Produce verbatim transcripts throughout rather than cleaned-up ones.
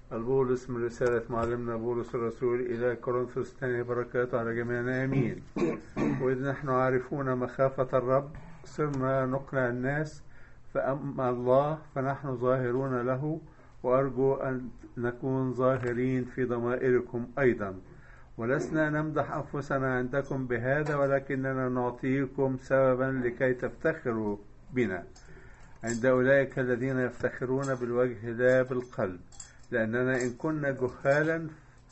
البولس من رسالة معلمنا بولس الرسول إلى كورنثوس الثانية، بركاته على جميعنا آمين. وإذ نحن عارفون مخافة الرب صرنا نقنع الناس، فأما الله فنحن ظاهرون له، وأرجو أن نكون ظاهرين في ضمائركم أيضا. ولسنا نمدح أنفسنا عندكم بهذا، ولكننا نعطيكم سببا لكي تفتخروا بنا عند أولئك الذين يفتخرون بالوجه لا بالقلب. لأننا إن كنا جهالا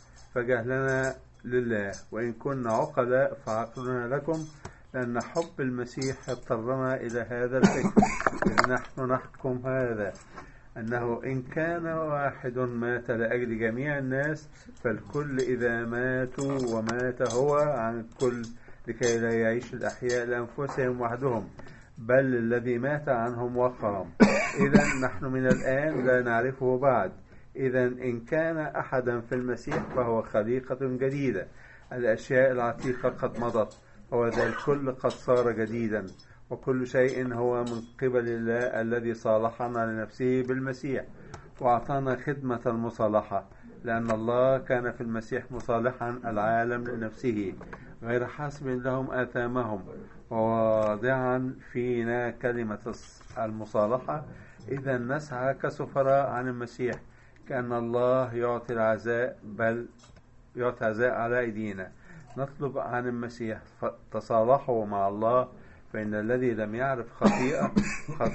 فجهلنا لله، وإن كنا عقلاء فعقلنا لكم، لأن حب المسيح اضطرنا إلى هذا الفكر. إذ نحن نحكم هذا، أنه إن كان واحد مات لأجل جميع الناس، فالكل إذا ماتوا ومات هو عن الكل، لكي لا يعيش الأحياء لأنفسهم وحدهم، بل الذي مات عنهم وقام. إذا نحن من الآن لا نعرفه بعد. إذا إن كان أحدا في المسيح فهو خليقة جديدة، الأشياء العتيقة قد مضت، وذا الكل قد صار جديدا. وكل شيء هو من قبل الله الذي صالحنا لنفسه بالمسيح، وأعطانا خدمة المصالحة، لأن الله كان في المسيح مصالحا العالم لنفسه، غير حاسب لهم آثامهم، وواضعا فينا كلمة المصالحة. إذا نسعى كسفراء عن المسيح، كأن الله يعطي العزاء، بل يعطي عزاء على أيدينا. نطلب عن المسيح تصالحوا مع الله، فإن الذي لم يعرف خطيئة قد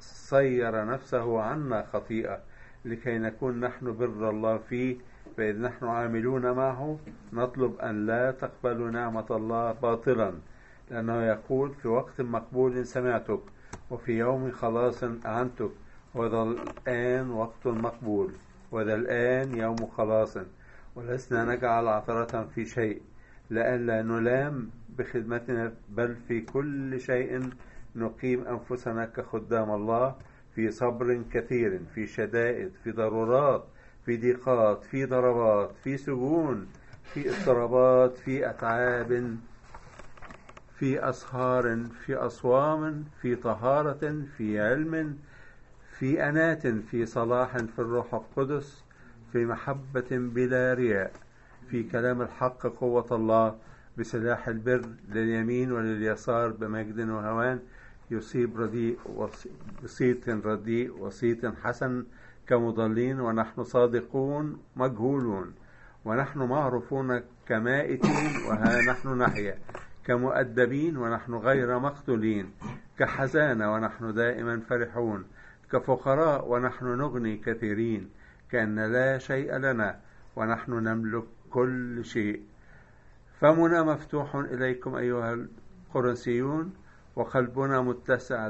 صير نفسه عنا خطيئة، لكي نكون نحن بر الله فيه. فإذ نحن عاملون معه نطلب أن لا تقبلوا نعمة الله باطلا، لأنه يقول: في وقت مقبول سمعتك، وفي يوم خلاص أعنتك. وذا الآن وقت مقبول، وذا الآن يوم خلاص. ولسنا نجعل عثرة في شيء، لئلا نلام بخدمتنا، بل في كل شيء نقيم أنفسنا كخدام الله، في صبر كثير، في شدائد، في ضرورات، في ضيقات، في ضربات، في سجون، في اضطرابات، في أتعاب، في أسهار، في أصوام، في طهارة، في علم، في أنات، في صلاح، في الروح القدس، في محبة بلا رياء، في كلام الحق قوة الله، بسلاح البر لليمين ولليسار، بمجد وهوان، يصيب رديء وصيت رديء وصيت حسن كمضلين. ونحن صادقون مجهولون، ونحن معروفون كمائتين وها نحن نحيا، كمؤدبين ونحن غير مقتولين، كحزانة ونحن دائما فرحون، كفقراء ونحن نغني كثيرين، كأن لا شيء لنا ونحن نملك كل شيء. فمنا مفتوح إليكم أيها القرنسيون، وقلبنا متسع،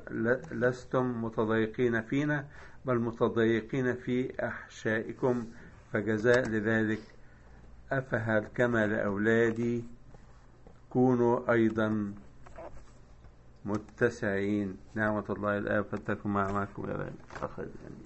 لستم متضايقين فينا، بل متضايقين في أحشائكم. فجزاء لذلك أفهل كما لأولادي، كونوا أيضا متسعين. نعمة الله الآب فتكن معكم يا رب.